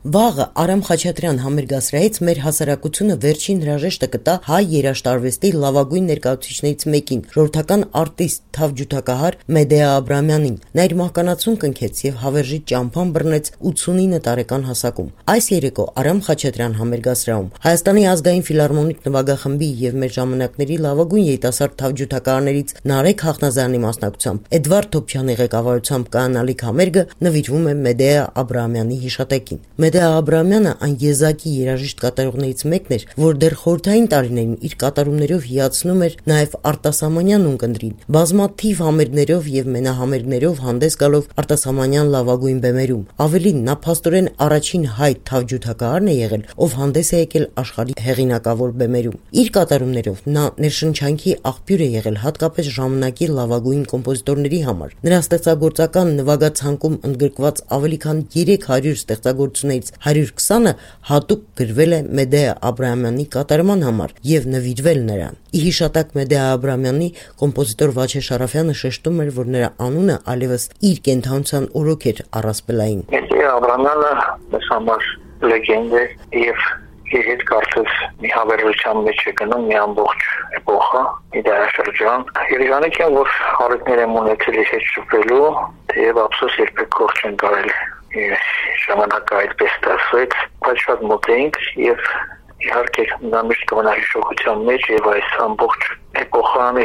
Վաղը Արամ Խաչատրյան համերգասրահից մեր հասարակությունը վերջին հրաժեշտը կտա հայ երաժշտարվեստի լավագույն ներկայացուցիչներից մեկին, ժողովրդական արտիստ, թավջութակահար Մեդեա Աբրահամյանին։ Նա իր մահկանացուն կնքեց եւ հավերժի ճամփան բռնեց 89 տարեկան հասակում։ Այս երեկո Արամ Խաչատրյան համերգասրահում Հայաստանի ազգային ֆիլհարմոնիկ նվագախմբի եւ մեր ժամանակների լավագույն երիտասարդ թավջութակահարներից Նարեկ Հաղթնազարյանի մասնակցությամբ Էդվարդ Թոփչյանի ղեկավարությամբ կայանալիք համերգը նվիրվում է Մեդեա Աբրահամյանի հիշատակին։ Մեդեա Աբրահամյանը այն եզակի երաժիշտ կատարողներից մեկն էր, որ դեռ խորհրդային տարիներին իր կատարումներով հիացնում էր նաև արտասահմանյան ունկնդրին, բազմաթիվ համերգներով եւ մենահամերգներով հանդես գալով արտասահմանյան լավագույն բեմերում։ Ավելին, նա փաստորեն առաջին հայ թավջութակահարն է եղել, ով հանդես է եկել աշխարհի հեղինակավոր բեմերում։ Իր կատարումներով նա ներշնչանքի աղբյուր է եղել հատկապես ժամանակի լավագույն կոմպոզիտորների համար։ Նրա ստեղծագործական նվագացանկում ընդգրկված ավելի քան 300 ստեղծագործություններից 120-ը հատուկ գրվել է Մեդեա Աբրահամյանի կատարման համար եւ նվիրվել նրան։ Ի հիշատակ Մեդեա Աբրահամյանի կոմպոզիտոր Վաչե Շարաֆյանը շեշտում էր, որ նրա անունը այլևս իր կենթանության օրոք էր առասպելային։ Մեդեա Աբրահամյանը մեզ համար լեգենդ է եւ իր հետ կարծես մի հավերժության մեջ է գնում մի ամբողջ էպոխա, մի դարաշրջան։ Երևանից որ հարցներ եմ ունեցել իր հետ շփվելու, թեև ափսոս երբեք կողջ չեն կարել ժամանակը այդպես դասվեց, բայց շատ մոտ էինք եւ իհարկե նա միշտ կմնա հիշողության մեջ եւ այս ամբողջ էպոխան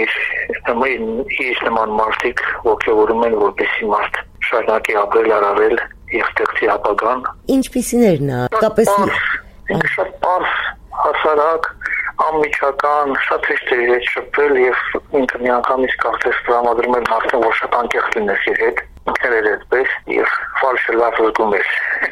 իր նման մարդիկ ոգևորում են, որպեսզի մարդ շարունակի ապրել, արարել եւ ստեղծի ապագան։ Ինչպիսին էր նա, հատկապես ինքը շատ պարզ, հասարակ, անմիջական, շատ հեշտ էր իր հետ շփվել եւ ինքը միանգամից կարծես տրամադրում էր մարդուն, որ շատ անկեղծ լինես իր հետ։ Ինքն էր այդպես եւ ֆալշը լավ զգում էր։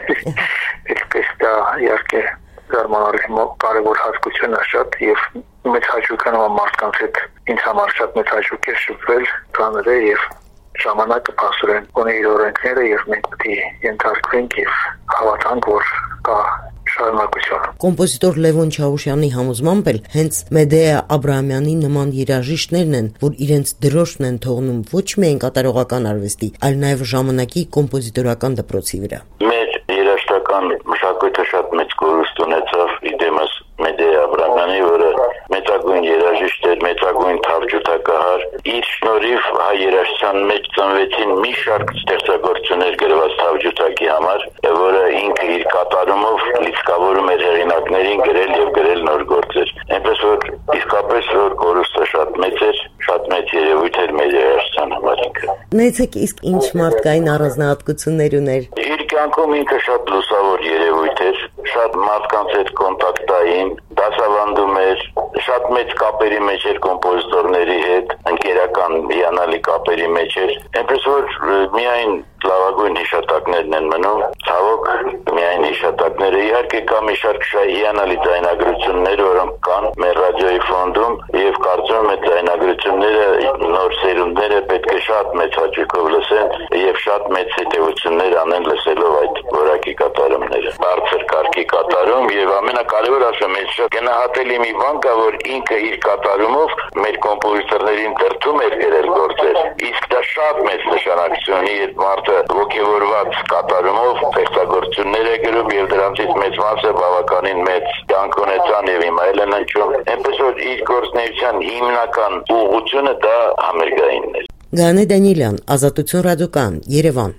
Այդպես դա իհարկե զարմանալի կարևոր հատկություն է շատ եւ մեծ հաճույքանով մարդկանց հետ ինձ համար շատ մեծ հաճույք է շփվել, ծանր է եւ ժամանակը փաստորեն ունի իր օրենքները եւ մենք պետք է ենթարկվենք եւ հավատանք, որ կա շարունակություն։ Կոմպոզիտոր Լևոն Չաուշյանի համոզմամբ էլ հենց Մեդեա Աբրահամյանի նման երաժիշտներն են, որ իրենց դրոշն են թողնում ոչ միայն կատարողական արվեստի, այլ նաև ժամանակի կոմպոզիտորական դպրոցի վրա։ Մեր երաժշտական մշակույթը շատ մեծ կորուստ ունեցավ իդեմս Մեդեա Աբրահամյանի, որը մեծագույն երաժիշտ էր, մեծագույն թավջութակահար։ Իր շնորհիվ հայ երաժշտության մեջ ծնվեցին մի շարք ստեղծագործություններ գրված թավջութակի համար, որը ինքը իր կատարումով լիցքավորում էր հեղինակներին գրել եւ գրել նոր գործեր։ Այնպես որ իսկապես որ կորուստը շատ մեծ էր, շատ մեծ երևույթ էր մեր երաժշտության համար ինքը։ Նայեցեք, իսկ ինչ մարդկային առանձնահատկություններ ուներ։ Իր կյանքում ինքը շատ լուսավոր երևույթ էր, շատ մարդկանց հետ կոնտակտային, դասավանդում էր, շատ մեծ կապերի մեջ էր կոմպոզիտորների հետ, ընկերական հիանալի կապերի մեջ էր։ Այնպես որ միայն լավագույն հիշատակներն են մնում, ցավոք միայն հիշատակները։ Իհարկե կա մի շարք հիանալի ձայնագրություններ, որոնք կան մեր ռադիոյի ֆոնդում եւ կարծում եմ այդ ձայնագրությունները նոր սերունդները պետք է շատ մեծ հաճույքով լսեն եւ շատ մեծ հետեւություններ անեն լսելով այդ որակի կատարումները։ Բարձր կարգի կատարում եւ ամենակարևորը ասեմ, ես շատ գնահատելի մի բան կա, որ ինքը իր կատարումով մեր կոմպոզիտորներին դրդում էր գրել գործեր։ Իսկ դա շատ մեծ նշանակություն ունի, այդ մարդը ոգևորված կատարումով ստեղծագործություններ է գրում եւ դրանցից մեծ մասը բավականին մեծ կյանք ունեցան եւ հիմա էլ են հնչում։ Այնպես որ իր գործունեության հիմնական ուղղությունը դա համերգայինն է։ Գանե Դանիելյան, Ազատություն ռադիոկայան, Երևան։